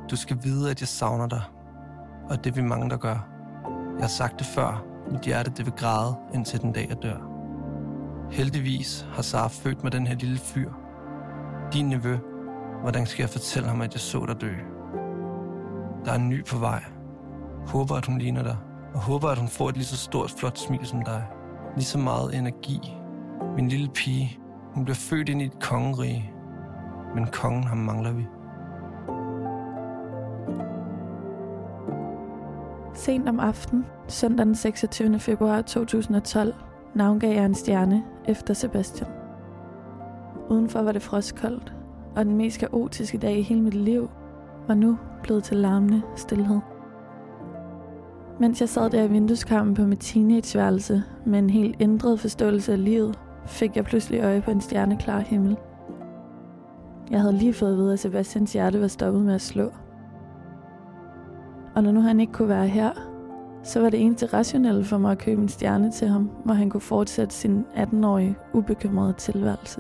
Du skal vide, at jeg savner dig, og det er vi mange, der gør. Jeg har sagt det før, mit hjerte det vil græde, indtil den dag jeg dør. Heldigvis har Sara født med den her lille fyr. Din nevø, hvordan skal jeg fortælle ham, at jeg så dig dø? Der er en ny på vej. Håber, at hun ligner dig, og håber, at hun får et lige så stort, flot smil som dig. Lige så meget energi. Min lille pige, hun bliver født ind i et kongerige, men kongen ham mangler vi. Sent om aftenen, søndag den 26. februar 2012, navngav jeg en stjerne efter Sebastian. Udenfor var det frostkoldt, og den mest kaotiske dag i hele mit liv var nu blevet til larmende stilhed. Mens jeg sad der i vindueskarmen på mit teenageværelse med en helt ændret forståelse af livet, fik jeg pludselig øje på en stjerneklar himmel. Jeg havde lige fået at vide, at Sebastians hjerte var stoppet med at slå. Og når nu han ikke kunne være her, så var det eneste rationelle for mig at købe en stjerne til ham, hvor han kunne fortsætte sin 18-årige, ubekymrede tilværelse.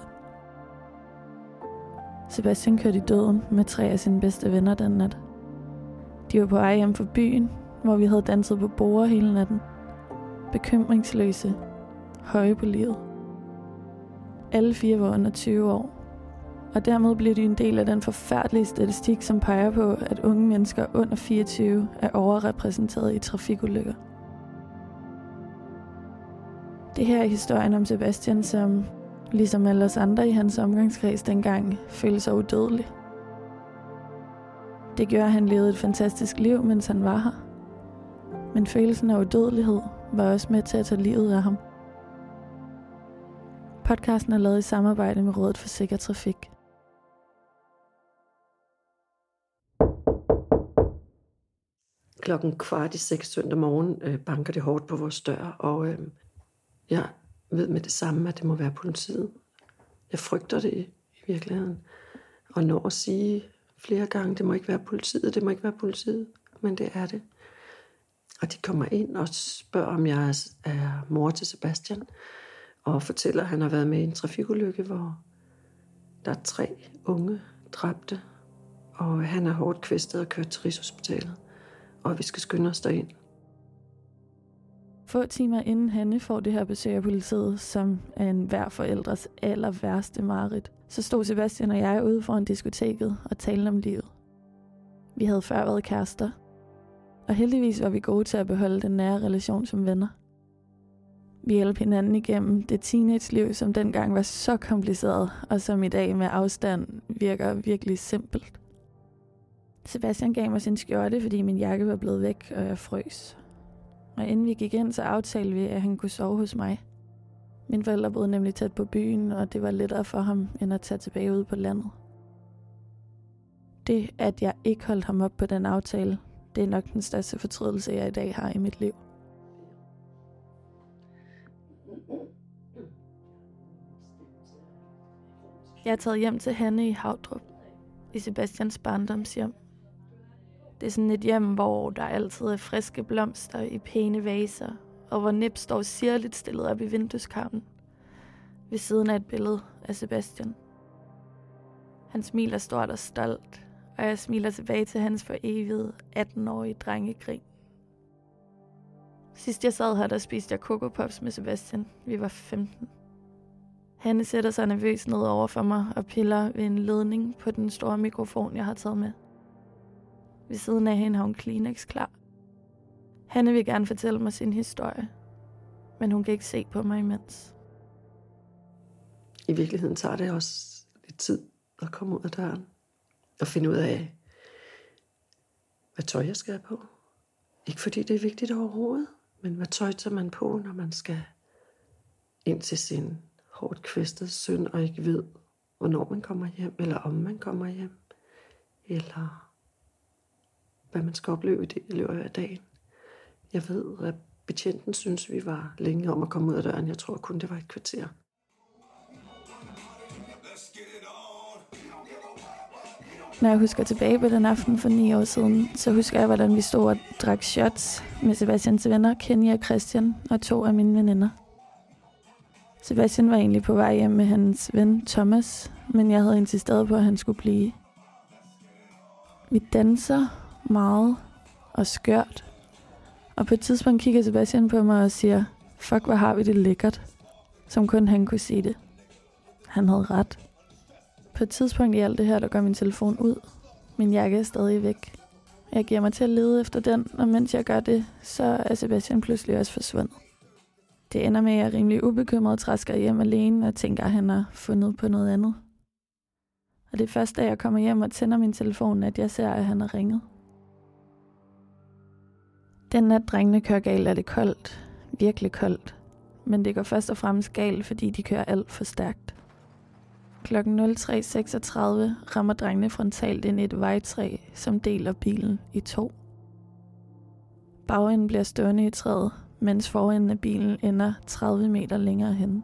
Sebastian kørte i døden med 3 af sine bedste venner den nat. De var på vej hjem fra byen, hvor vi havde danset på borde hele natten. Bekymringsløse, høje på livet. Alle 4 var under 20 år. Og dermed blev de en del af den forfærdelige statistik, som peger på, at unge mennesker under 24 er overrepræsenteret i trafikulykker. Det her er historien om Sebastian, som, ligesom alle os andre i hans omgangskreds dengang, følte sig udødelig. Det gjorde, at han levede et fantastisk liv, mens han var her. Men følelsen af udødelighed var også med til at tage livet af ham. Podcasten er lavet i samarbejde med Rådet for Sikker Trafik. Klokken 5:15 søndag morgen banker det hårdt på vores dør, og jeg ved med det samme, at det må være politiet. Jeg frygter det i virkeligheden, og når at sige flere gange, det må ikke være politiet, men det er det. Og de kommer ind og spørger, om jeg er mor til Sebastian, og fortæller, at han har været med i en trafikulykke, hvor der er 3 unge dræbte, og han er hårdt kvæstet og kørt til Rigshospitalet, og vi skal skynde os derind. Få timer inden Hanne får det her besøg af politiet, som er en hver forældres aller værste mareridt, så stod Sebastian og jeg ude foran diskoteket og talte om livet. Vi havde før været kærester, og heldigvis var vi gode til at beholde den nære relation som venner. Vi hjalp hinanden igennem det teenageliv, som dengang var så kompliceret, og som i dag med afstand virker virkelig simpelt. Sebastian gav mig sin skjorte, fordi min jakke var blevet væk, og jeg frøs. Og inden vi gik ind, så aftalte vi, at han kunne sove hos mig. Mine forældre boede nemlig tæt på byen, og det var lettere for ham, end at tage tilbage ud på landet. Det, at jeg ikke holdt ham op på den aftale, det er nok den største fortrydelse, jeg i dag har i mit liv. Jeg er taget hjem til Hanne i Havdrup, i Sebastians barndomshjem. Det er sådan et hjem, hvor der altid er friske blomster i pæne vaser, og hvor Nip står sirligt stillet op i vindueskarmen, ved siden af et billede af Sebastian. Han smiler stort og stolt, og jeg smiler tilbage til hans forevigede 18-årige drengegrin. Sidst jeg sad her, der spiste jeg Coco Pops med Sebastian. Vi var 15. Hanne sætter sig nervøst ned over for mig og piller ved en ledning på den store mikrofon, jeg har taget med. Ved siden af hende har hun Kleenex klar. Hanne vil gerne fortælle mig sin historie, men hun kan ikke se på mig imens. I virkeligheden tager det også lidt tid at komme ud af døren og finde ud af, hvad tøj jeg skal have på. Ikke fordi det er vigtigt overhovedet, men hvad tøj tager man på, når man skal ind til sin hårdt kvæstede søn og ikke ved, hvornår man kommer hjem, eller om man kommer hjem, eller hvad man skal opleve i løbet af dagen. Jeg ved, at betjenten synes, vi var længe om at komme ud af døren. Jeg tror kun, det var et kvarter. Når jeg husker tilbage på den aften for 9 år siden, så husker jeg, hvordan vi stod og drak shots med Sebastians venner, Kenny og Christian, og 2 af mine veninder. Sebastian var egentlig på vej hjem med hans ven Thomas, men jeg havde insisteret på, at han skulle blive. Vi danser meget og skørt. Og på et tidspunkt kigger Sebastian på mig og siger, fuck, hvor har vi det lækkert. Som kun han kunne sige det. Han havde ret. På et tidspunkt i alt det her, der går min telefon ud. Min jakke er stadig væk. Jeg giver mig til at lede efter den, og mens jeg gør det, så er Sebastian pludselig også forsvundet. Det ender med, at jeg er rimelig ubekymret træsker hjem alene og tænker, at han har fundet på noget andet. Og det er først, da jeg kommer hjem og tænder min telefon, at jeg ser, at han har ringet. Den nat drengene kører galt, er det koldt. Virkelig koldt. Men det går først og fremmest galt, fordi de kører alt for stærkt. Klokken 03.36 rammer drengene frontalt ind i et vejtræ, som deler bilen i 2. Bagenden bliver stående i træet, mens forenden af bilen ender 30 meter længere hen.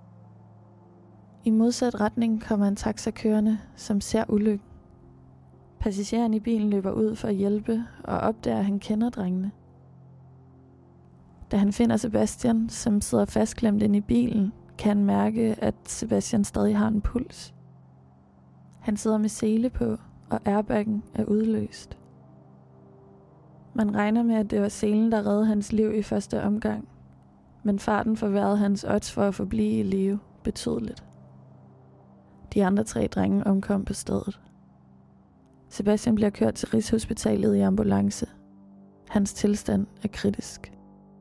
I modsat retning kommer en taxa kørende, som ser ulykken. Passageren i bilen løber ud for at hjælpe og opdager, at han kender drengene. Da han finder Sebastian, som sidder fastklemt inde i bilen, kan han mærke, at Sebastian stadig har en puls. Han sidder med sele på, og airbaggen er udløst. Man regner med, at det var selen, der reddede hans liv i første omgang, men farten forværrede hans odds for at forblive i live betydeligt. De andre 3 drenge omkom på stedet. Sebastian bliver kørt til Rigshospitalet i ambulance. Hans tilstand er kritisk.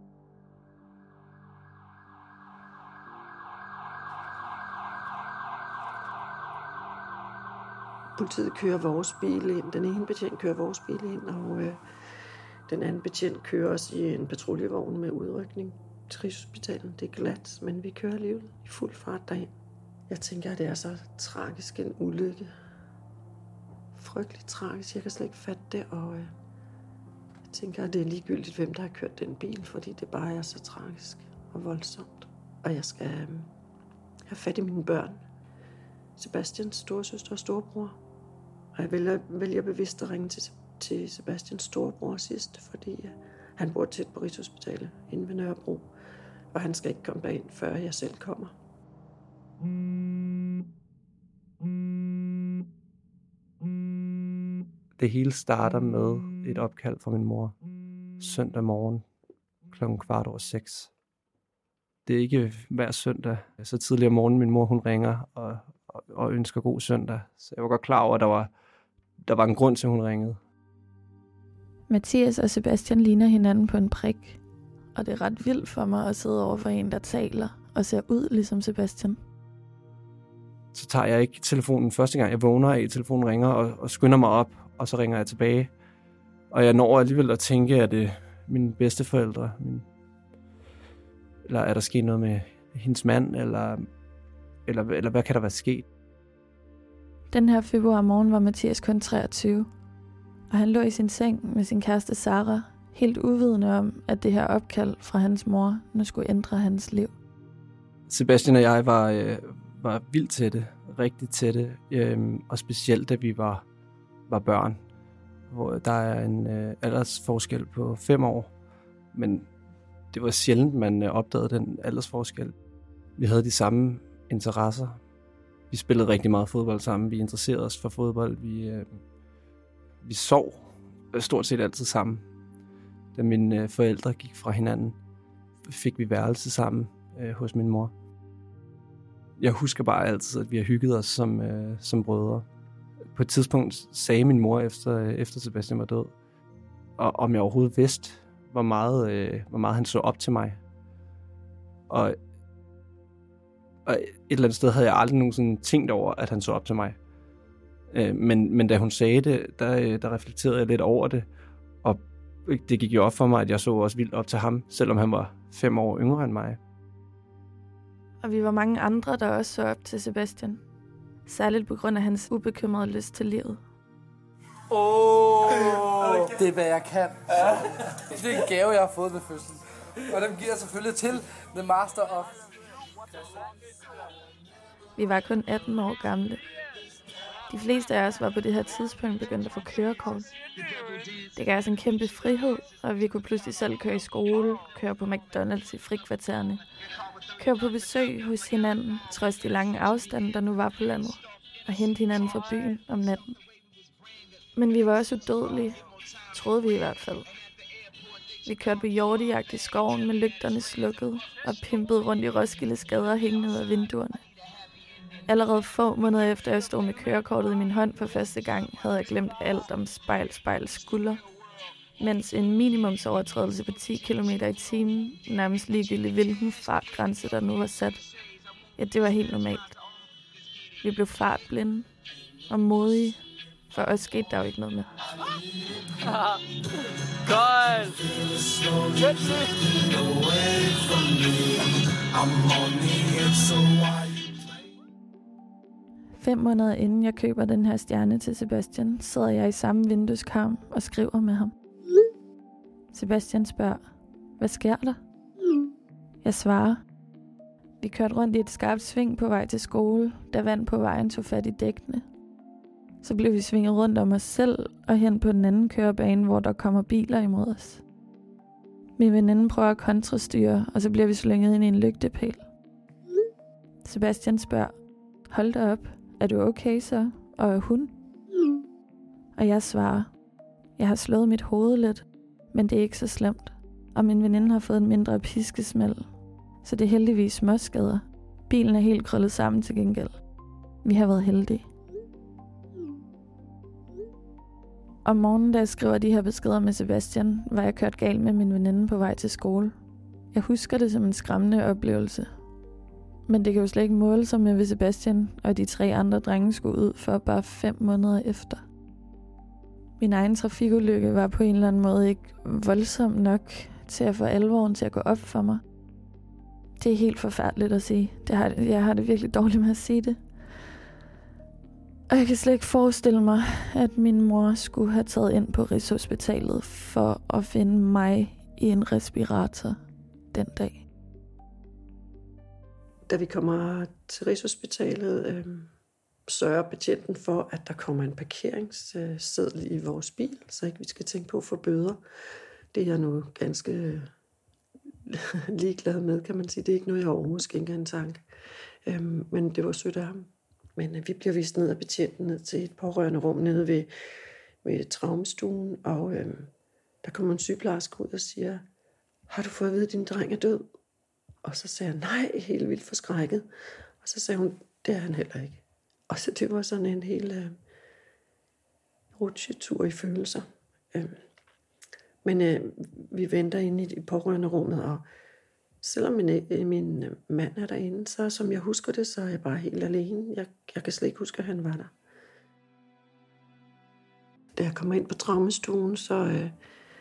Politiet kører vores bil ind. Den ene betjent kører vores bil ind, og den anden betjent kører os i en patruljevogn med udrykning til Rigshospitalet. Det er glat, men vi kører alligevel i fuld fart derind. Jeg tænker, at det er så tragisk en ulykke. Frygteligt tragisk. Jeg kan slet ikke fatte det, og jeg tænker, at det er ligegyldigt, hvem der har kørt den bil, fordi det bare er så tragisk og voldsomt. Og jeg skal have fat i mine børn. Sebastians storesøster og storebror. Og jeg vælger bevidst at ringe til Sebastians storebror sidst, fordi han bor tæt på Rigshospitalet inde ved Nørrebro. Og han skal ikke komme derind, før jeg selv kommer. Det hele starter med et opkald fra min mor søndag morgen kl. 5:15. Det er ikke hver søndag, så tidligere om morgenen min mor hun ringer og ønsker god søndag. Så jeg var godt klar over, at der var en grund til, at hun ringede. Mathias og Sebastian ligner hinanden på en prik, og det er ret vildt for mig at sidde over for en, der taler og ser ud ligesom Sebastian. Så tager jeg ikke telefonen første gang, jeg vågner af, telefonen ringer og skynder mig op, og så ringer jeg tilbage. Og jeg når alligevel at tænke, at det er mine bedsteforældre, eller er der sket noget med hendes mand, eller hvad kan der være sket? Den her februar morgen var Mathias kun 23, og han lå i sin seng med sin kæreste Sara, helt uvidende om, at det her opkald fra hans mor nu skulle ændre hans liv. Sebastian og jeg var vildt tætte, rigtig tætte, og specielt da vi var børn, hvor der er en aldersforskel på 5 år, men det var sjældent, man opdagede den aldersforskel. Vi havde de samme interesser. Vi spillede rigtig meget fodbold sammen. Vi interesserede os for fodbold. Vi sov stort set altid sammen. Da mine forældre gik fra hinanden, fik vi værelse sammen hos min mor. Jeg husker bare altid, at vi har hygget os som brødre. På et tidspunkt sagde min mor, efter Sebastian var død, og om jeg overhovedet vidste, hvor meget han så op til mig. Og et eller andet sted havde jeg aldrig nogensinde tænkt over, at han så op til mig. Men da hun sagde det, der reflekterede jeg lidt over det. Og det gik jo op for mig, at jeg så også vildt op til ham, selvom han var 5 år yngre end mig. Og vi var mange andre, der også så op til Sebastian. Særligt på grund af hans ubekymrede lyst til livet. Det er, hvad jeg kan. Det er en gave, jeg har fået ved fødslen. Og dem giver jeg selvfølgelig til The Master of. Vi var kun 18 år gamle. De fleste af os var på det her tidspunkt begyndt at få kørekort. Det gav os en kæmpe frihed, og vi kunne pludselig selv køre i skole, køre på McDonald's i frikvartererne, køre på besøg hos hinanden, trods de lange afstande, der nu var på landet, og hente hinanden fra byen om natten. Men vi var også udødelige, troede vi i hvert fald. Vi kørte på hjortejagt i skoven med lygterne slukket og pimpede rundt i Roskildes gader hængende ud af vinduerne. Allerede få måneder efter jeg stod med kørekortet i min hånd for første gang, havde jeg glemt alt om spejl, skulder. Mens en minimumsovertrædelse på 10 km i timen, nærmest ligegyldigt hvilken fartgrænse der nu var sat, ja, det var helt normalt. Vi blev fartblinde og modige. For os skete der jo ikke noget med. Godt! 5 måneder inden jeg køber den her stjerne til Sebastian, sidder jeg i samme vindueskarm og skriver med ham. Sebastian spørger, hvad sker der? Jeg svarer. Vi kørte rundt i et skarpt sving på vej til skole, da vand på vejen tog fat i dækkene. Så blev vi svinget rundt om os selv og hen på den anden kørebane, hvor der kommer biler imod os. Min veninde prøver at kontrastyre, og så bliver vi slynget ind i en lygtepæl. Sebastian spørger, hold da op, er du okay så? Og er hun? Og jeg svarer, jeg har slået mit hoved lidt, men det er ikke så slemt. Og min veninde har fået en mindre piskesmæld, så det er heldigvis småskader. Bilen er helt krøllet sammen til gengæld. Vi har været heldige. Om morgenen, da jeg skriver de her beskeder med Sebastian, var jeg kørt galt med min veninde på vej til skole. Jeg husker det som en skræmmende oplevelse. Men det kan jo slet ikke måle sig med, hvis Sebastian og de 3 andre drenge skulle ud for bare 5 måneder efter. Min egen trafikulykke var på en eller anden måde ikke voldsom nok til at få alvoren til at gå op for mig. Det er helt forfærdeligt at sige. Jeg har det virkelig dårligt med at sige det. Og jeg kan slet ikke forestille mig, at min mor skulle have taget ind på Rigshospitalet for at finde mig i en respirator den dag. Da vi kommer til Rigshospitalet, sørger betjenten for, at der kommer en parkeringsseddel i vores bil, så ikke vi skal tænke på at få bøder. Det er jeg nu ganske ligeglad med, kan man sige. Det er ikke noget, jeg overhovedet skænker en tanke. Men det var sødt af ham. Men vi bliver vist ned af betjenten ned til et pårørende rum nede ved traumestuen, og der kommer en sygeplejerske ud og siger, har du fået at vide, at din dreng er død? Og så sagde jeg, nej, helt vildt forskrækket. Og så sagde hun, det er han heller ikke. Og så det var sådan en hel rutsjetur i følelser. Men vi venter inde i pårørende rummet, og selvom min mand er derinde, så som jeg husker det, så er jeg bare helt alene. Jeg kan slet ikke huske, at han var der. Da jeg kommer ind på traumestuen, så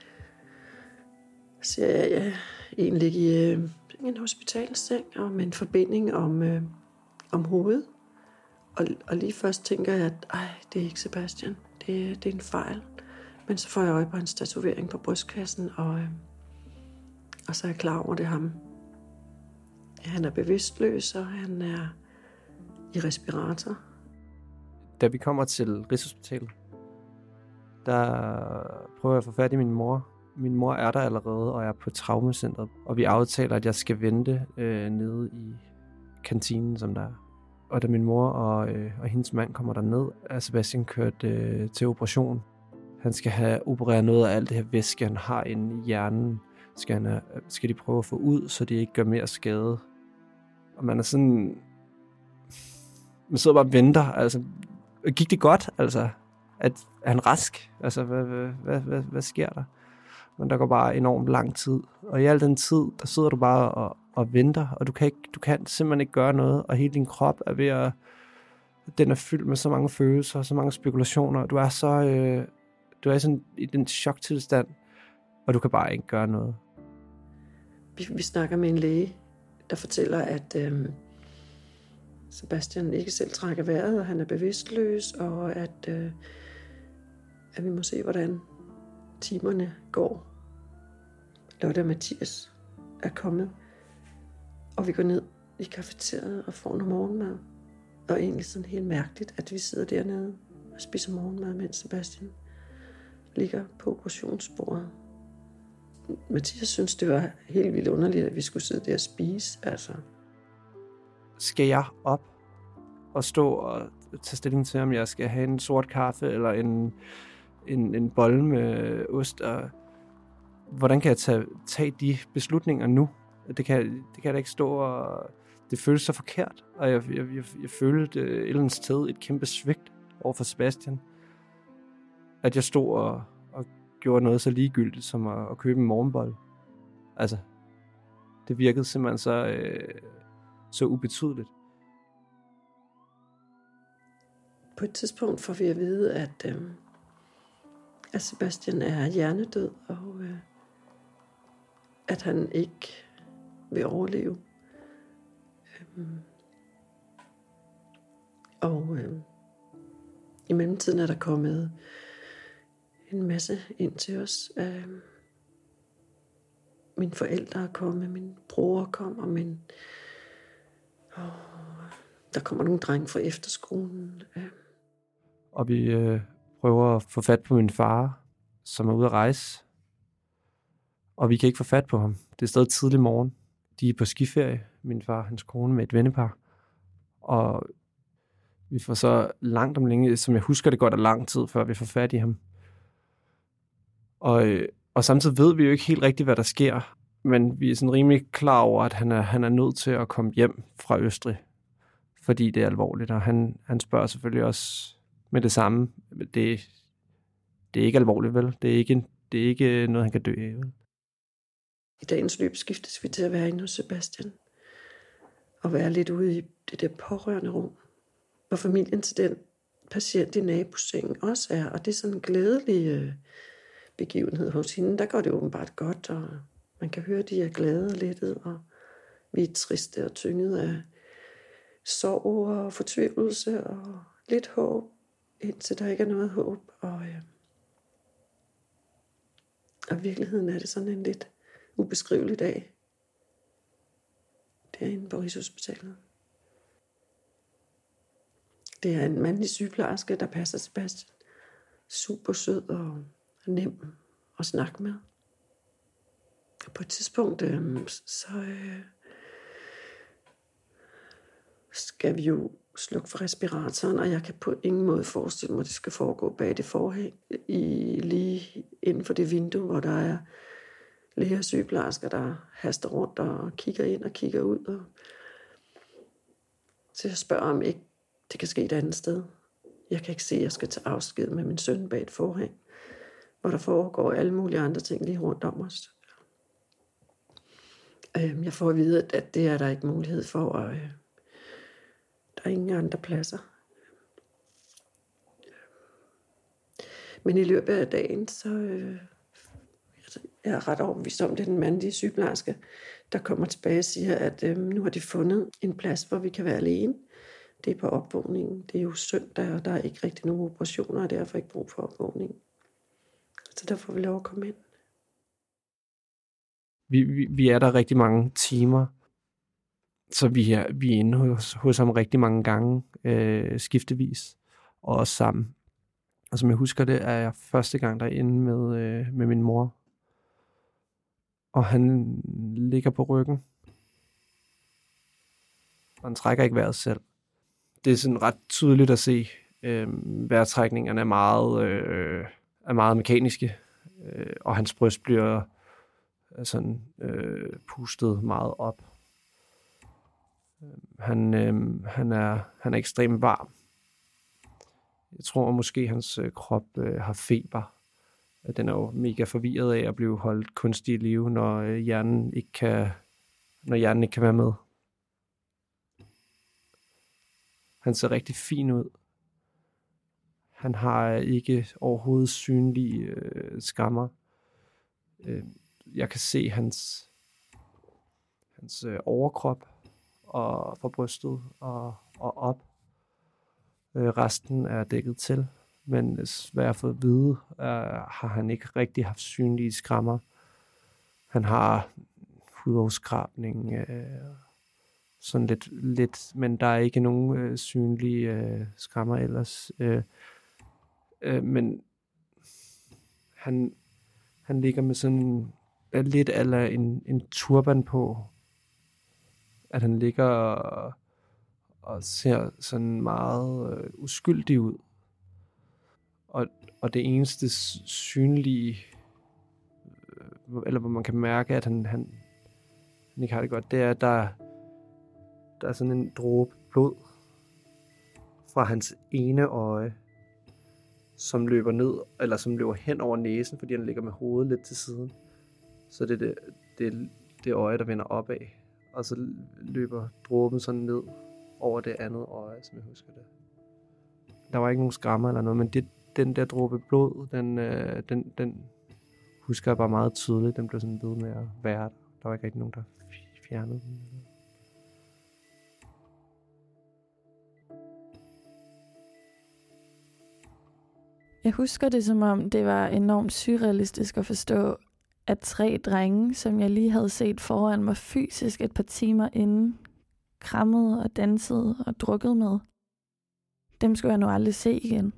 ser jeg egentlig i en hospitalsseng og med en forbinding om hovedet. Og lige først tænker jeg, at det er ikke Sebastian. Det er en fejl. Men så får jeg øje på en tatovering på brystkassen, og så er jeg klar over, det er ham. Han er bevidstløs, og han er i respirator. Da vi kommer til Rigshospitalet, der prøver jeg at få fat i min mor. Min mor er der allerede, og jeg er på traumacentret. Og vi aftaler, at jeg skal vente nede i kantinen, som der er. Og da min mor og hendes mand kommer derned, er Sebastian kørt til operation. Han skal have opereret noget af alt det her væske, han har inde i hjernen. Skal de prøve at få ud, så det ikke gør mere skade. Og man er sådan... Man sidder bare og venter. Altså, gik det godt? Altså, er han rask? Altså, hvad sker der? Men der går bare enormt lang tid. Og i al den tid, der sidder du bare og venter, og du kan simpelthen ikke gøre noget, og hele din krop er ved at... Den er fyldt med så mange følelser, så mange spekulationer. Du er sådan i den choktilstand, og du kan bare ikke gøre noget. Vi snakker med en læge, der fortæller, at Sebastian ikke selv trækker vejret, og han er bevidstløs, og at vi må se, hvordan timerne går. Lotte og Mathias er kommet, og vi går ned i cafeteriet og får noget morgenmad. Og egentlig sådan helt mærkeligt, at vi sidder dernede og spiser morgenmad, mens Sebastian ligger på operationsbordet. Mathias synes, det var helt vildt underligt, at vi skulle sidde der og spise. Altså. Skal jeg op og stå og tage stilling til, om jeg skal have en sort kaffe eller en bolle med ost, og hvordan kan jeg tage de beslutninger nu? Det kan da ikke stå, og det føles så forkert, og jeg følte et eller andet sted et kæmpe svigt over for Sebastian. At jeg stod og gjorde noget så ligegyldigt som at købe en morgenbolle. Altså, det virkede simpelthen så ubetydeligt. På et tidspunkt får vi at vide, at Sebastian er hjernedød, og at han ikke vil overleve. I mellemtiden er der kommet en masse ind til os. Mine forældre er kommet, min bror kom, og der kommer nogle drenge fra efterskolen. Og vi prøver at få fat på min far, som er ude at rejse. Og vi kan ikke få fat på ham. Det er stadig tidlig morgen. De er på skiferie, min far og hans kone, med et vennepar. Og vi får så langt om længe, som jeg husker det, går der lang tid, før vi får fat i ham. Og samtidig ved vi jo ikke helt rigtigt, hvad der sker. Men vi er sådan rimelig klar over, at han er nødt til at komme hjem fra Østrig. Fordi det er alvorligt. Og han spørger selvfølgelig også med det samme. Det er ikke alvorligt, vel? Det er ikke noget, han kan dø af, vel? I dagens løb skiftes vi til at være inde hos Sebastian. Og være lidt ude i det der pårørende rum. Hvor familien til den patient i nabosengen også er. Og det er sådan en glædelig begivenhed hos hende. Der går det åbenbart godt, og man kan høre, at de er glade og lettede. Og vi er triste og tynget af sorg og fortvivlelse og lidt håb, indtil der ikke er noget håb. Og i virkeligheden er det sådan en lidt ubeskrivelig dag. Derinde på Rigshospitalet. Det er en mandlig sygeplejerske, der passer Sebastian. Super sød og nem at snakke med. Og på et tidspunkt, skal vi jo slukke for respiratoren, og jeg kan på ingen måde forestille mig, at det skal foregå bag det forhæng, lige inden for det vindue, hvor der er læger og sygeplejersker, der haster rundt og kigger ind og kigger ud. Og så jeg spørger, om ikke det kan ske et andet sted. Jeg kan ikke se, at jeg skal tage afsked med min søn bag et forhæng, hvor der foregår alle mulige andre ting lige rundt om os. Jeg får at vide, at det er der ikke mulighed for, og der er ingen andre pladser. Men i løbet af dagen, så jeg er ret overbevist om, det er den mandlige sygeplejerske, der kommer tilbage og siger, at nu har de fundet en plads, hvor vi kan være alene. Det er på opvågningen. Det er jo søndag, og der er ikke rigtig nogen operationer, og derfor ikke brug for opvågningen. Så der får vi lov at komme ind. Vi er der rigtig mange timer, så vi er inde hos ham rigtig mange gange, skiftevis, og også sammen. Og som jeg husker det, er jeg første gang derinde med min mor. Og han ligger på ryggen. Og han trækker ikke vejret selv. Det er sådan ret tydeligt at se. Vejrtrækningerne er meget mekaniske, og hans bryst bliver sådan pustet meget op. Han er ekstremt varm. Jeg tror måske hans krop har feber. Den er jo mega forvirret af at blive holdt kunstigt i live, når hjernen ikke kan være med. Han ser rigtig fin ud. Han har ikke overhovedet synlige skammer. Jeg kan se hans overkrop og fra brystet og op. Resten er dækket til, men hvad jeg har fået at vide, har han ikke rigtig haft synlige skrammer. Han har hudafskrabning, sådan lidt, men der er ikke nogen synlige skrammer ellers. Men han ligger med sådan lidt eller en turban på, at han ligger og ser sådan meget uskyldig ud. Og det eneste synlige, eller hvor man kan mærke, at han ikke har det godt, det er, at der er sådan en dråbe blod fra hans ene øje, som løber ned, eller som løber hen over næsen, fordi han ligger med hovedet lidt til siden. Så det er det øje, der vender opad. Og så løber dråben sådan ned over det andet øje, som jeg husker det. Der var ikke nogen skrammer eller noget, men den der dråbe blod, den husker jeg bare meget tydeligt. Den blev sådan ved med at være der. Der var ikke rigtig nogen, der fjernede den. Jeg husker det, som om det var enormt surrealistisk at forstå, at 3 drenge, som jeg lige havde set foran mig fysisk et par timer inden, krammede og dansede og drukket med, dem skulle jeg nu aldrig se igen.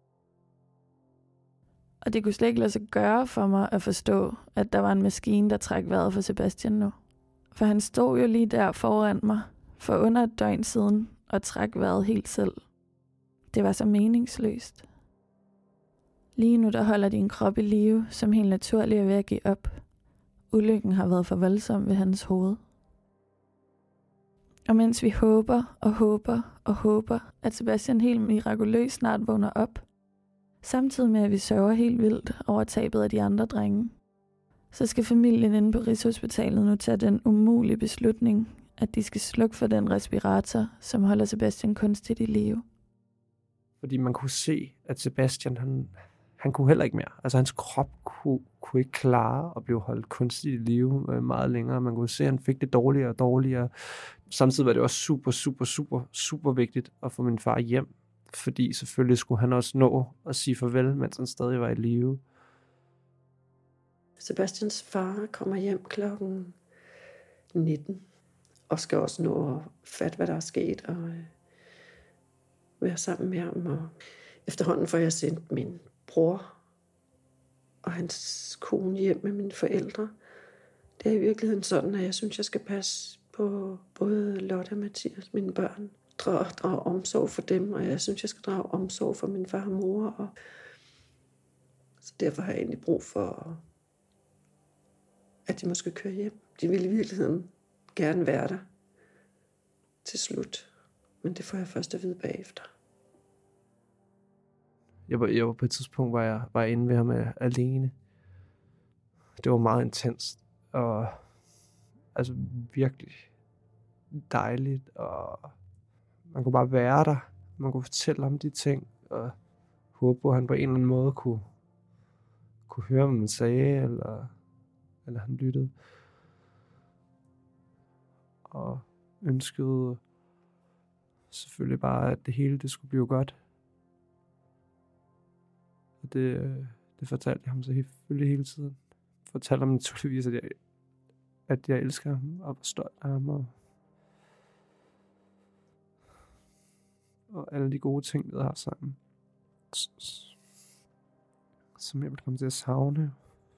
Og det kunne slet ikke lade sig gøre for mig at forstå, at der var en maskine, der trak vejret for Sebastian nu. For han stod jo lige der foran mig, for under et døgn siden, og trak vejret helt selv. Det var så meningsløst. Lige nu der holder din krop i live, som helt naturligt er ved at give op. Ulykken har været for voldsom ved hans hoved. Og mens vi håber og håber og håber, at Sebastian helt mirakuløst snart vågner op, samtidig med at vi sørger helt vildt over tabet af de andre drenge, så skal familien inde på Rigshospitalet nu tage den umulige beslutning, at de skal slukke for den respirator, som holder Sebastian kunstigt i live. Fordi man kunne se, at Sebastian, han kunne heller ikke mere. Altså hans krop kunne ikke klare at blive holdt kunstigt i live meget længere. Man kunne se, at han fik det dårligere og dårligere. Samtidig var det også super vigtigt at få min far hjem. Fordi selvfølgelig skulle han også nå at sige farvel, mens han stadig var i live. Sebastians far kommer hjem klokken 19. Og skal også nå at fatte, hvad der er sket. Og være sammen med ham. Og efterhånden får jeg sendt min bror og hans kone hjem med mine forældre. Det er i virkeligheden sådan, at jeg synes, jeg skal passe på både Lotte og Mathias, mine børn. Drage omsorg for dem, og jeg synes, jeg skal drage omsorg for min far og mor. Og så derfor har jeg egentlig brug for, at de måske kører hjem. De vil i virkeligheden gerne være der til slut, men det får jeg først at vide bagefter. Jeg var på et tidspunkt, hvor jeg var inde ved ham alene. Det var meget intenst, og altså virkelig dejligt, og man kunne bare være der. Man kunne fortælle ham de ting, og håbe på, at han på en eller anden måde kunne høre, hvad man sagde, eller han lyttede. Og ønskede selvfølgelig bare, at det hele det skulle blive godt. Og det fortalte jeg ham så selvfølgelig hele tiden. Fortalte ham naturligvis, at jeg elsker ham, og var stolt af ham, og alle de gode ting, vi har sammen, som jeg vil komme til at savne.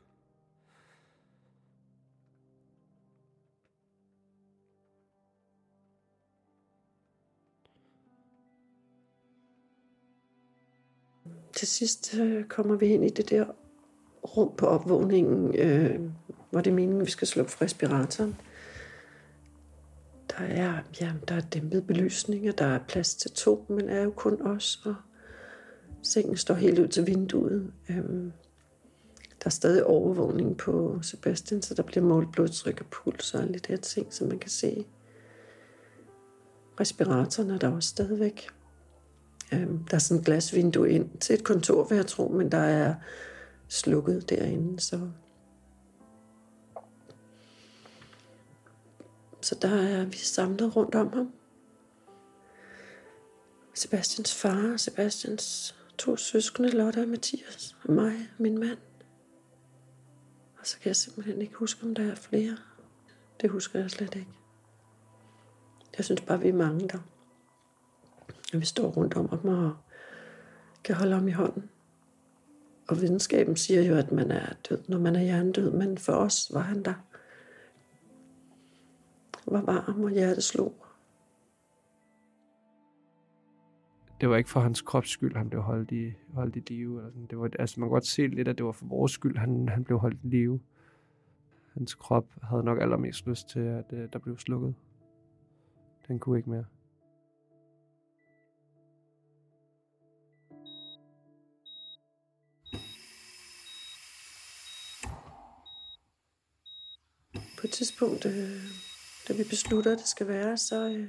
Til sidst kommer vi ind i det der rum på opvågningen, hvor det er meningen, at vi skal slukke for respiratoren. Der er dæmpet belysning, og der er plads til 2, men er jo kun os, og sengen står helt ud til vinduet. Der er stadig overvågning på Sebastian, så der bliver målt blodtryk og puls og alle de der ting, som man kan se. Respiratoren er der også stadigvæk. Der er sådan et glasvindue ind til et kontor, vil jeg tro, men der er slukket derinde, så der er vi samlet rundt om ham. Sebastians far, Sebastians 2 søskende, Lotte og Mathias, og mig, min mand. Og så kan jeg simpelthen ikke huske, om der er flere. Det husker jeg slet ikke. Jeg synes bare, vi er mange der. Og vi står rundt om ham og kan holde ham i hånden. Og videnskaben siger jo, at man er død, når man er hjernedød, men for os var han der. Var varm, og hjertet slog. det var ikke for hans krops skyld, han blev holdt i live. Eller sådan. Det var, altså man kan godt se lidt, at det var for vores skyld, han blev holdt i live. Hans krop havde nok allermest lyst til, at der blev slukket. Den kunne ikke mere. På et tidspunkt, da vi beslutter, at det skal være, så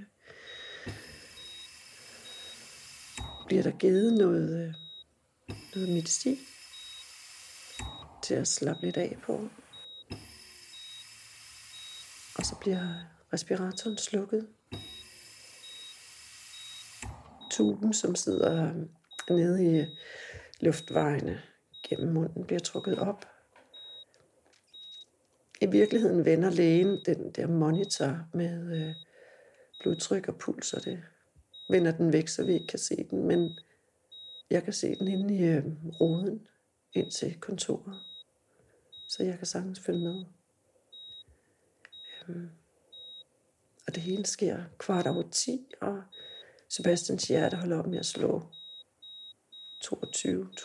bliver der givet noget medicin til at slappe lidt af på. Og så bliver respiratoren slukket. Tuben, som sidder nede i luftvejene gennem munden, bliver trukket op. I virkeligheden vender lægen den der monitor med blodtryk og puls, og det vender den væk, så vi ikke kan se den. Men jeg kan se den inde i ruden ind til kontoret, så jeg kan sagtens følge med. Og det hele sker 9:15, og Sebastians hjerte holder op med at slå 22.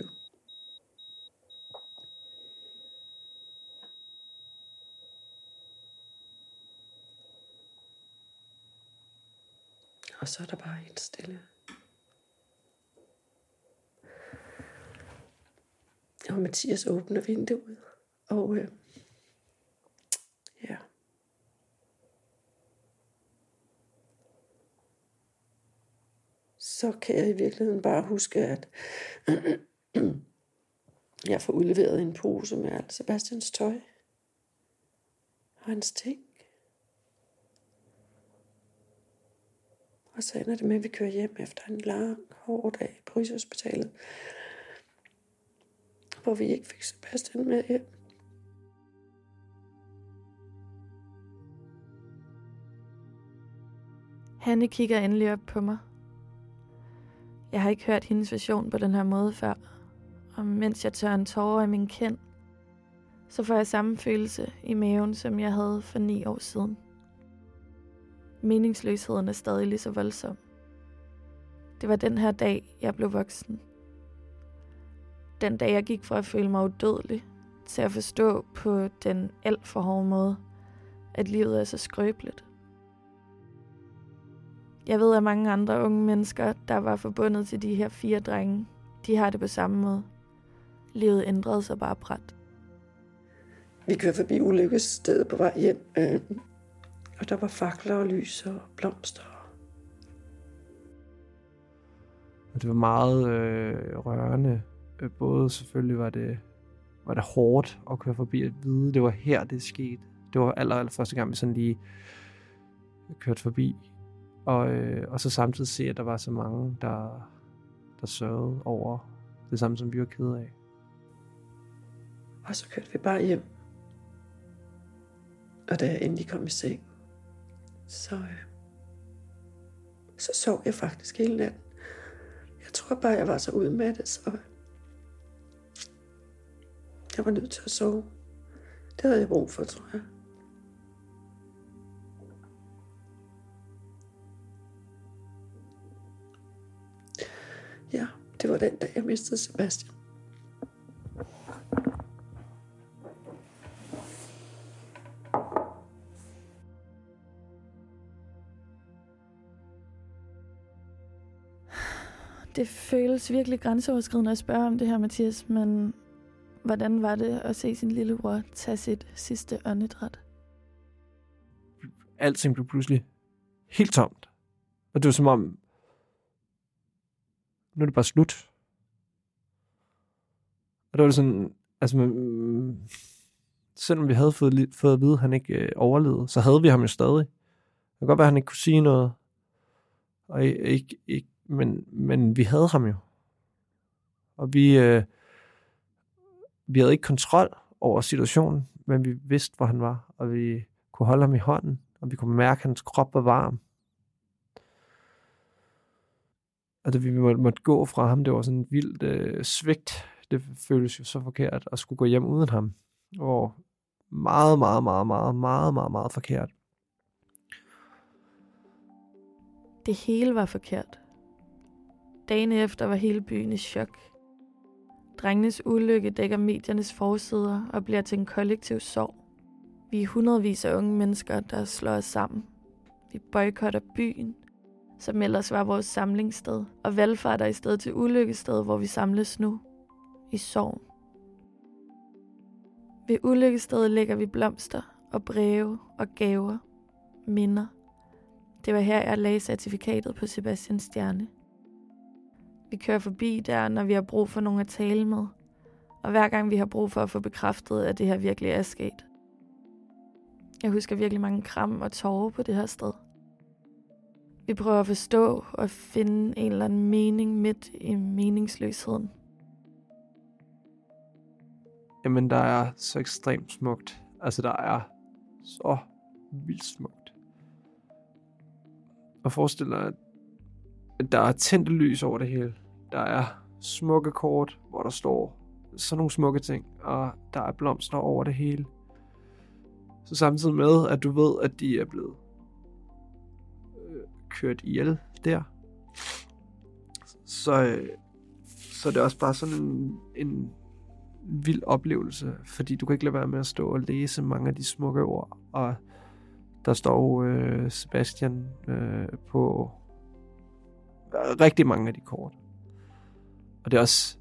Og så er der bare helt stille. Og Mathias åbner vinduet, og ja. Så kan jeg i virkeligheden bare huske, at jeg får udleveret en pose med alt Sebastians tøj og hans ting. Og så ender det med, at vi kører hjem efter en lang, hård dag på Rigshospitalet, hvor vi ikke fik Sebastian med hjem. Hanne kigger endelig op på mig. Jeg har ikke hørt hendes version på den her måde før, og mens jeg tørrer en tårer i min kind, så får jeg samme følelse i maven, som jeg havde for 9 år siden. Meningsløsheden er stadig lige så voldsom. Det var den her dag, jeg blev voksen. Den dag, jeg gik fra at føle mig udødelig, til at forstå på den alt for hårde måde, at livet er så skrøbeligt. Jeg ved, at mange andre unge mennesker, der var forbundet til de her 4 drenge, de har det på samme måde. Livet ændrede sig bare brat. Vi kører forbi ulykkesstedet på vej hjem, og der var fakler og lys og blomster. Og det var meget rørende. Både selvfølgelig var det hårdt at køre forbi at vide, det var her, det skete. Det var aller første gang, vi sådan lige kørte forbi. Og så samtidig se, at der var så mange, der sørgede over det samme, som vi var kede af. Og så kørte vi bare hjem. Og da jeg endelig kom i seng, så sov jeg faktisk hele natten. Jeg tror bare, jeg var så udmattet, så jeg var nødt til at sove. Det havde jeg brug for, tror jeg. Ja, det var den dag, jeg mistede Sebastian. Det føles virkelig grænseoverskridende at spørge om det her, Mathias, men hvordan var det at se sin lillebror tage sit sidste åndedræt? Alting blev pludselig helt tomt. Og det var som om, nu er det bare slut. Og der var det sådan, altså selvom vi havde fået at vide, at han ikke overlevede, så havde vi ham jo stadig. Det kan godt være, at han ikke kunne sige noget. Og ikke men vi havde ham jo. Og vi havde ikke kontrol over situationen, men vi vidste, hvor han var, og vi kunne holde ham i hånden, og vi kunne mærke, at hans krop var varm. Og da vi måtte gå fra ham, det var sådan et vildt svigt. Det føltes jo så forkert at skulle gå hjem uden ham. Og meget, meget, meget, meget, meget, meget, meget forkert. Det hele var forkert. Dagen efter var hele byen i chok. Drengenes ulykke dækker mediernes forsider og bliver til en kollektiv sorg. Vi er hundredvis af unge mennesker, der slår os sammen. Vi boykotter byen, som ellers var vores samlingssted, og valgfarter i stedet til ulykkestedet, hvor vi samles nu, i sorg. Ved ulykkestedet lægger vi blomster og breve og gaver, minder. Det var her, jeg lagde certifikatet på Sebastians stjerne. Vi kører forbi der, når vi har brug for nogen at tale med, og hver gang vi har brug for at få bekræftet, at det her virkelig er sket. Jeg husker virkelig mange kram og tårer på det her sted. Vi prøver at forstå og finde en eller anden mening midt i meningsløsheden. Jamen, der er så ekstremt smukt. Altså, der er så vildt smukt. Og forestil dig, at der er tændte lys over det hele. Der er smukke kort, hvor der står sådan nogle smukke ting, og der er blomster over det hele. Så samtidig med, at du ved, at de er blevet kørt ihjel der, så er det også bare sådan en vild oplevelse, fordi du kan ikke lade være med at stå og læse mange af de smukke ord, og der står Sebastian på rigtig mange af de kort. Og det er også,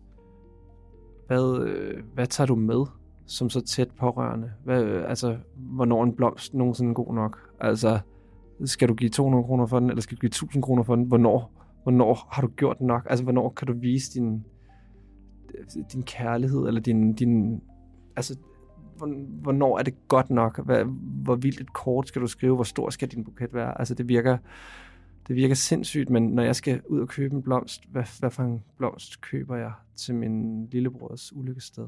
hvad tager du med som så tæt pårørende? Hvornår en blomst nogensinde god nok? Altså, skal du give 200 kroner for den, eller skal du give 1000 kroner for den? Hvornår har du gjort nok? Altså, hvornår kan du vise din kærlighed, eller hvornår er det godt nok? Hvor vildt et kort skal du skrive? Hvor stor skal din buket være? Altså, det virker sindssygt, men når jeg skal ud og købe en blomst, hvad for en blomst køber jeg til min lillebrors ulykkessted?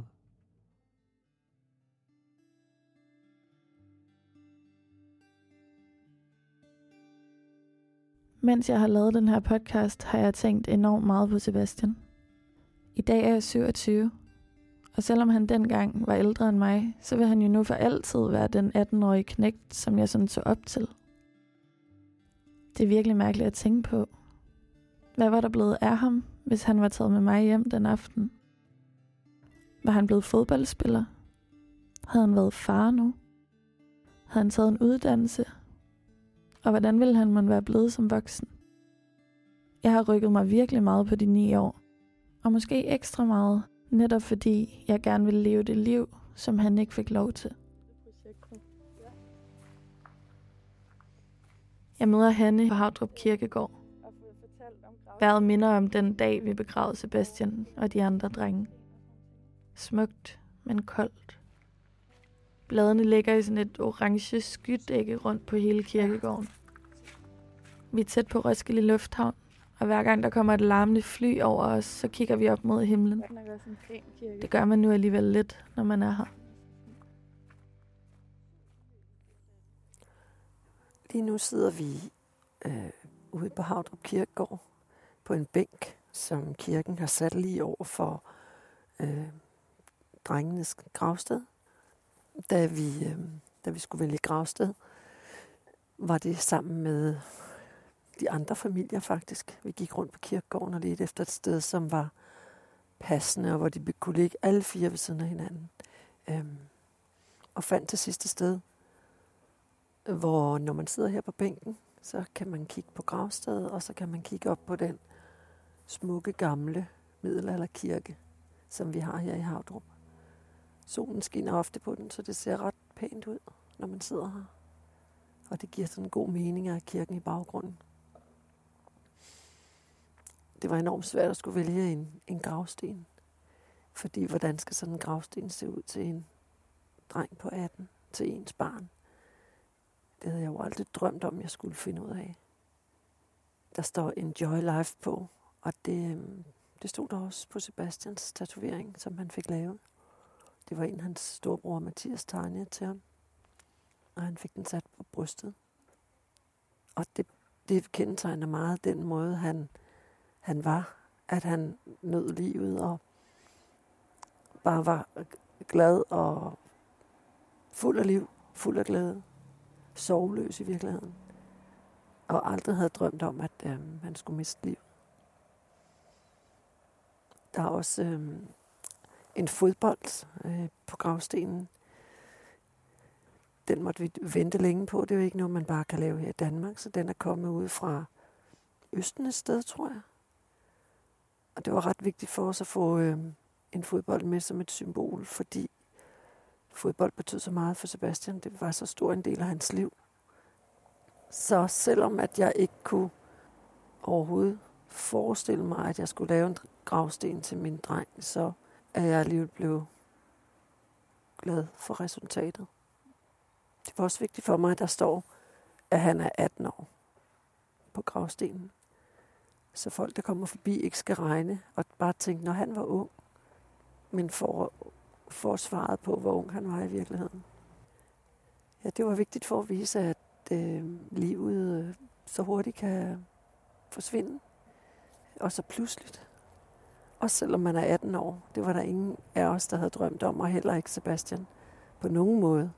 Mens jeg har lavet den her podcast, har jeg tænkt enormt meget på Sebastian. I dag er jeg 27, og selvom han dengang var ældre end mig, så vil han jo nu for altid være den 18-årige knægt, som jeg sådan så op til. Det er virkelig mærkeligt at tænke på. Hvad var der blevet af ham, hvis han var taget med mig hjem den aften? Var han blevet fodboldspiller? Havde han været far nu? Havde han taget en uddannelse? Og hvordan ville han måtte være blevet som voksen? Jeg har rykket mig virkelig meget på de 9 år. Og måske ekstra meget, netop fordi jeg gerne ville leve det liv, som han ikke fik lov til. Jeg møder Hanne på Havdrup Kirkegård. Vejret minder om den dag, vi begravede Sebastian og de andre drenge. Smukt, men koldt. Bladene ligger i sådan et orange skydække rundt på hele kirkegården. Vi er tæt på Roskilde Lufthavn, og hver gang der kommer et larmende fly over os, så kigger vi op mod himlen. Det gør man nu alligevel lidt, når man er her. Lige nu sidder vi ude på Havdrup Kirkegård på en bænk, som kirken har sat lige over for drengenes gravsted. Da vi skulle vælge gravsted, var det sammen med de andre familier faktisk. Vi gik rundt på kirkegården og ledte efter et sted, som var passende, og hvor de kunne ligge alle 4 ved siden af hinanden. Og fandt til sidste sted, hvor når man sidder her på bænken, så kan man kigge på gravstedet, og så kan man kigge op på den smukke gamle middelalderkirke, som vi har her i Havdrup. Solen skinner ofte på den, så det ser ret pænt ud, når man sidder her. Og det giver sådan en god mening af kirken i baggrunden. Det var enormt svært at skulle vælge en gravsten. Fordi hvordan skal sådan en gravsten se ud til en dreng på 18, til ens barn? Det havde jeg jo aldrig drømt om, jeg skulle finde ud af. Der står Enjoy Life på, og det stod der også på Sebastians tatovering, som han fik lavet. Det var en hans storebror Mathias tegnede til ham, og han fik den sat på brystet. Og det kendetegner meget den måde, han var, at han nød livet og bare var glad og fuld af liv, fuld af glæde, sorgløs i virkeligheden, og aldrig havde drømt om, at han skulle miste livet. Der er også en fodbold på gravstenen. Den måtte vi vente længe på. Det er jo ikke noget, man bare kan lave her i Danmark. Så den er kommet ud fra Østen et sted, tror jeg. Og det var ret vigtigt for os at få en fodbold med som et symbol, fordi fodbold betød så meget for Sebastian. Det var så stor en del af hans liv. Så selvom at jeg ikke kunne overhovedet forestille mig, at jeg skulle lave en gravsten til min dreng, så er jeg alligevel blevet glad for resultatet. Det var også vigtigt for mig, at der står, at han er 18 år på gravstenen. Så folk, der kommer forbi, ikke skal regne og bare tænke, når han var ung, men får svaret på, hvor ung han var i virkeligheden. Ja, det var vigtigt for at vise, at livet så hurtigt kan forsvinde. Og så pludseligt. Også selvom man er 18 år. Det var der ingen af os, der havde drømt om, og heller ikke Sebastian på nogen måde.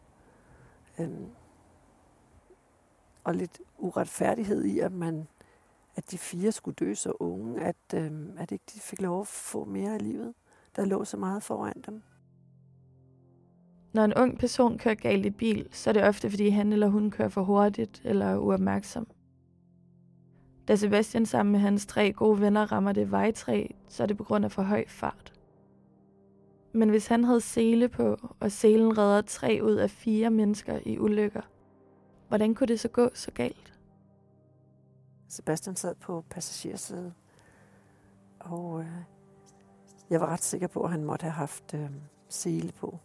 Og lidt uretfærdighed i, at de 4 skulle dø så unge, at ikke de fik lov at få mere af livet. Der lå så meget foran dem. Når en ung person kører galt i bil, så er det ofte, fordi han eller hun kører for hurtigt eller er uopmærksom. Da Sebastian sammen med hans 3 gode venner rammer det vejtræ, så er det på grund af for høj fart. Men hvis han havde sele på, og selen redder 3 ud af 4 mennesker i ulykker, hvordan kunne det så gå så galt? Sebastian sad på passagersædet, og jeg var ret sikker på, at han måtte have haft sele på.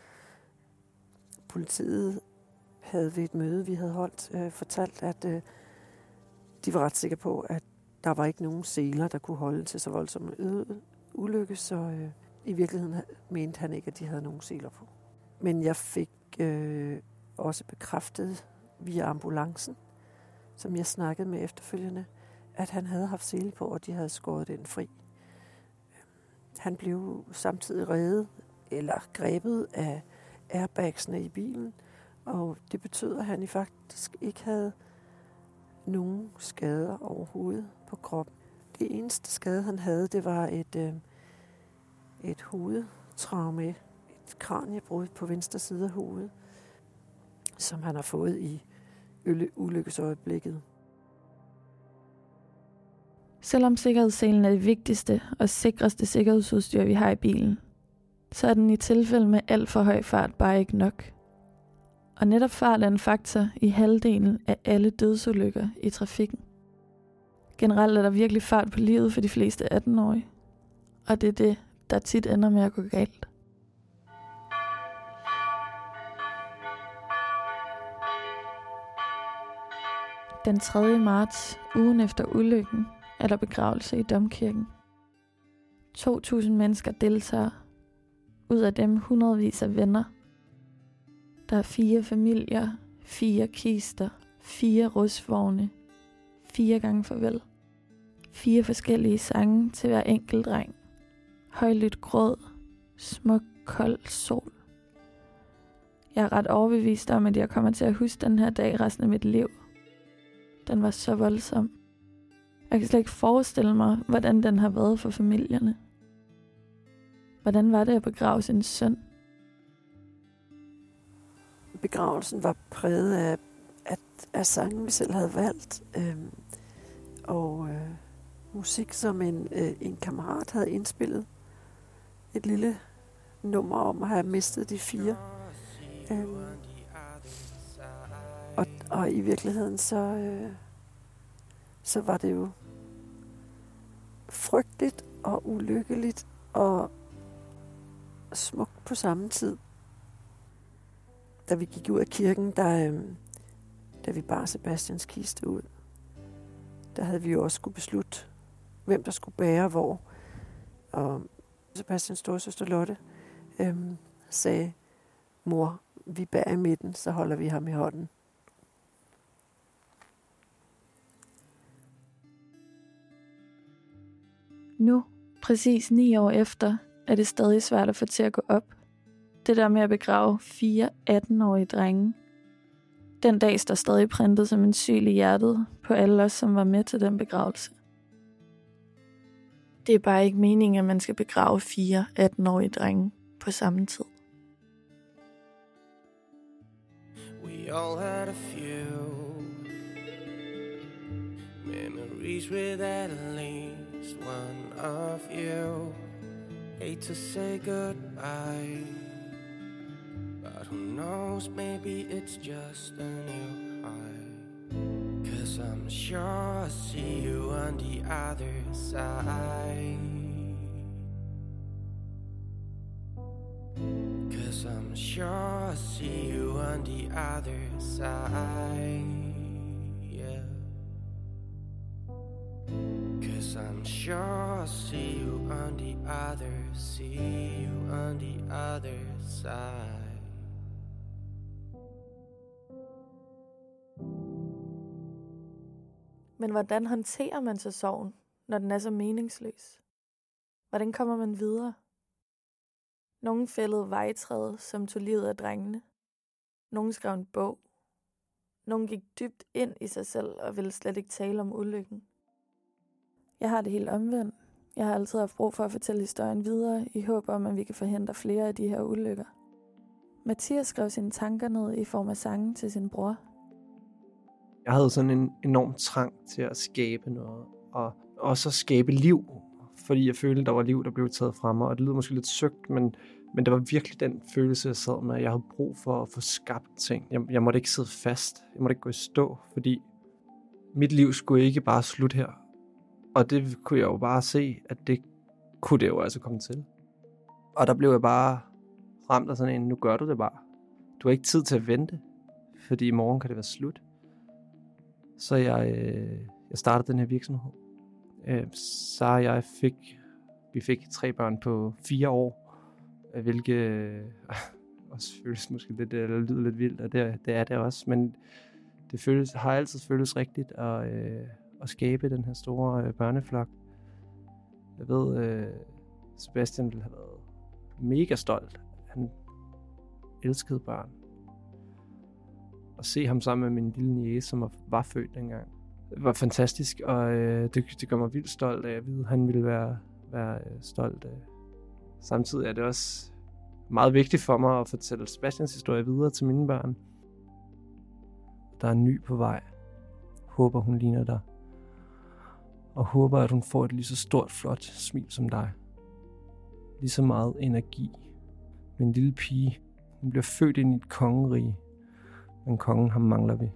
Politiet havde ved et møde, vi havde holdt, fortalt, at de var ret sikre på, at der var ikke nogen seler, der kunne holde til så voldsom ulykke, så i virkeligheden mente han ikke, at de havde nogen seler på. Men jeg fik også bekræftet via ambulancen, som jeg snakkede med efterfølgende, at han havde haft sele på, og de havde skåret den fri. Han blev samtidig reddet eller grebet af airbagsene i bilen, og det betød, at han faktisk ikke havde nogen skader overhovedet på kroppen. Det eneste skade, han havde, det var et hovedtraume, et kraniebrud på venstre side af hovedet, som han har fået i ulykkesøjeblikket. Selvom sikkerhedsselen er det vigtigste og sikreste sikkerhedsudstyr, vi har i bilen, så er den i tilfælde med alt for høj fart bare ikke nok. Og netop fart er en faktor i halvdelen af alle dødsulykker i trafikken. Generelt er der virkelig fart på livet for de fleste 18-årige, og det er det, der tit ender med at gå galt. Den 3. marts, ugen efter ulykken, er der begravelse i Domkirken. 2.000 mennesker deltager, ud af dem hundredvis af venner. Der er 4 familier, 4 kister, 4 rusvogne, 4 gange farvel. 4 forskellige sange til hver enkelt dreng. Højlydt gråd, smuk, kold sol. Jeg er ret overbevist om, at jeg kommer til at huske den her dag resten af mit liv. Den var så voldsom. Jeg kan slet ikke forestille mig, hvordan den har været for familierne. Hvordan var det at begrave sin søn? Begravelsen var præget af sange, vi selv havde valgt, og musik, som en kammerat havde indspillet. Et lille nummer om at have mistet de 4. Og i virkeligheden så var det jo frygteligt og ulykkeligt og smukt på samme tid. Da vi gik ud af kirken, da vi bar Sebastians kiste ud, der havde vi jo også skulle beslutte, hvem der skulle bære hvor. Og Sebastians storesøster Lotte sagde, mor, vi bærer i midten, så holder vi ham i hånden. Nu, præcis 9 år efter, er det stadig svært at få til at gå op. Det der med at begrave 4 18-årige drenge. Den dag står stadig printet som en syl i hjertet på alle os, som var med til den begravelse. Det er bare ikke meningen, at man skal begrave 4 18-årige drenge på samme tid. We all had a few memories with at least one of you. Hate to say goodbye, but who knows, maybe it's just a new high. 'Cause I'm sure I'll see you on the other side. 'Cause I'm sure I'll see you on the other side. Yeah. 'Cause I'm sure I'll see you on the other side. Men hvordan håndterer man så sorgen, når den er så meningsløs? Hvordan kommer man videre? Nogle fældede vejtræet, som tog livet af drengene. Nogle skrev en bog. Nogle gik dybt ind i sig selv og ville slet ikke tale om ulykken. Jeg har det helt omvendt. Jeg har altid haft brug for at fortælle historien videre, i håb om, at vi kan forhindre flere af de her ulykker. Mathias skrev sine tanker ned i form af sange til sin bror. Jeg havde sådan en enorm trang til at skabe noget, og også at skabe liv, fordi jeg følte, der var liv, der blev taget fra mig, og det lyder måske lidt søgt, men det var virkelig den følelse, jeg sad med, at jeg havde brug for at få skabt ting. Jeg måtte ikke sidde fast, jeg måtte ikke gå i stå, fordi mit liv skulle ikke bare slutte her, og det kunne jeg jo bare se, at det kunne det jo altså komme til. Og der blev jeg bare ramt af sådan en, nu gør du det bare. Du har ikke tid til at vente, fordi i morgen kan det være slut. Så jeg startede den her virksomhed. Vi fik 3 børn på 4 år, hvilket også føles måske lidt, eller lyder lidt vildt, og det er det også, men det har altid føltes rigtigt at skabe den her store børneflok. Jeg ved, Sebastian ville have været mega stolt. Han elskede børn. At se ham sammen med min lille niece, som var født dengang, det var fantastisk, og det gør mig vildt stolt af at vide, at han ville være stolt af. Samtidig er det også meget vigtigt for mig at fortælle Sebastians historie videre til mine børn. Der er en ny på vej. Håber, hun ligner dig. Og håber, at hun får et lige så stort, flot smil som dig. Lige så meget energi. Min lille pige, hun bliver født ind i et kongerige. Men kongen, ham mangler vi.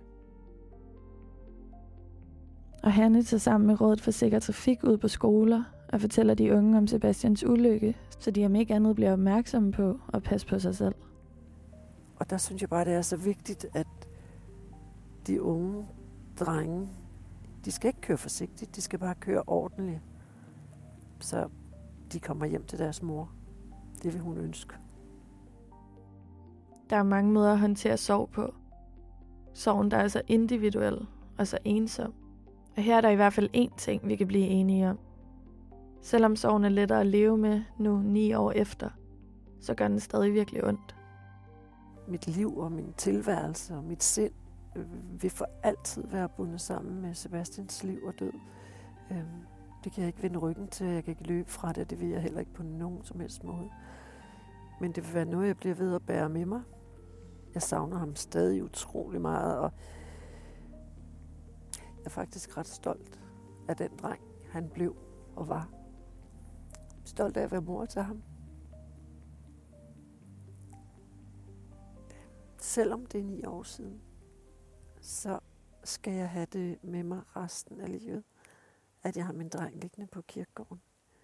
Og Hanne tager sammen med Rådet for Sikker Trafik ud på skoler og fortæller de unge om Sebastians ulykke, så de om ikke andet bliver opmærksomme på at passe på sig selv. Og der synes jeg bare, det er så vigtigt, at de unge drenge, de skal ikke køre forsigtigt, de skal bare køre ordentligt. Så de kommer hjem til deres mor. Det vil hun ønske. Der er mange måder at håndtere sorg på. Sorgen, der er så individuel og så ensom. Og her er der i hvert fald én ting, vi kan blive enige om. Selvom sorgen er lettere at leve med nu 9 år efter, så gør den stadig virkelig ondt. Mit liv og min tilværelse og mit sind vil for altid være bundet sammen med Sebastians liv og død. Det kan jeg ikke vende ryggen til, jeg kan ikke løbe fra det, det vil jeg heller ikke på nogen som helst måde. Men det vil være noget, jeg bliver ved at bære med mig. Jeg savner ham stadig utrolig meget, og jeg er faktisk ret stolt af den dreng, han blev og var. Stolt af at være mor til ham. Selvom det er 9 år siden, så skal jeg have det med mig resten af livet, at jeg har min dreng liggende på kirkegården.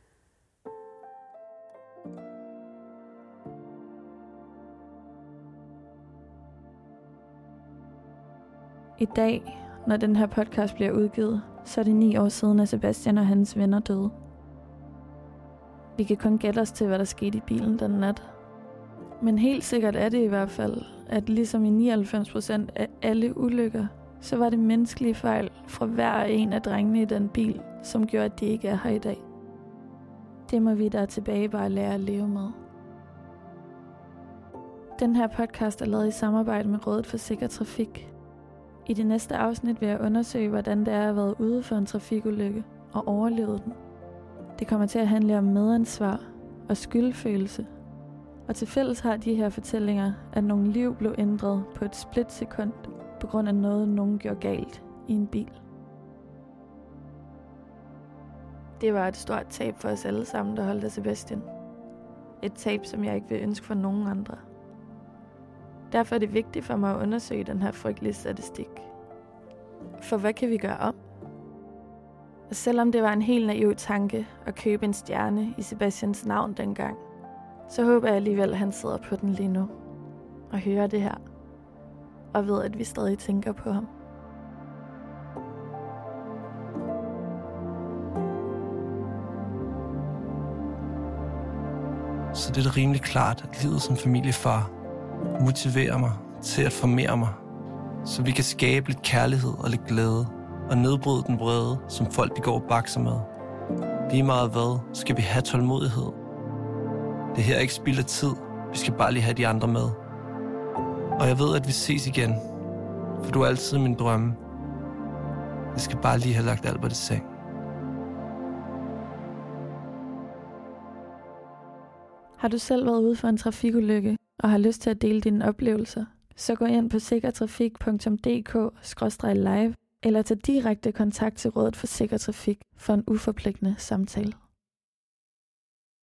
I dag, når den her podcast bliver udgivet, så er det 9 år siden, at Sebastian og hans venner døde. Vi kan kun gætte os til, hvad der skete i bilen den nat. Men helt sikkert er det i hvert fald, at ligesom i 99% af alle ulykker, så var det menneskelige fejl fra hver en af drengene i den bil, som gjorde, at de ikke er her i dag. Det må vi der tilbage bare lære at leve med. Den her podcast er lavet i samarbejde med Rådet for Sikker Trafik. I det næste afsnit vil jeg undersøge, hvordan det er at have været ude for en trafikulykke og overleve den. Det kommer til at handle om medansvar og skyldfølelse. Og til fælles har de her fortællinger, at nogle liv blev ændret på et splitsekund på grund af noget, nogen gjorde galt i en bil. Det var et stort tab for os alle sammen, der holdt af Sebastian. Et tab, som jeg ikke vil ønske for nogen andre. Derfor er det vigtigt for mig at undersøge den her frygtelige statistik. For hvad kan vi gøre om? Og selvom det var en helt naiv tanke at købe en stjerne i Sebastians navn dengang, så håber jeg alligevel, at han sidder på den lige nu og hører det her, og ved, at vi stadig tænker på ham. Så det er rimelig klart, at livet som familiefar motiverer mig til at formere mig, så vi kan skabe lidt kærlighed og lidt glæde, og nedbryde den vrede, som folk de går og bakser med. Lige meget hvad, skal vi have tålmodighed. Det her er ikke spild af tid, vi skal bare lige have de andre med. Og jeg ved, at vi ses igen, for du er altid min drømme. Jeg skal bare lige have lagt Albert i seng. Har du selv været ude for en trafikulykke og har lyst til at dele dine oplevelser, så gå ind på sikkertrafik.dk/live eller tag direkte kontakt til Rådet for Sikker Trafik for en uforpligtende samtale.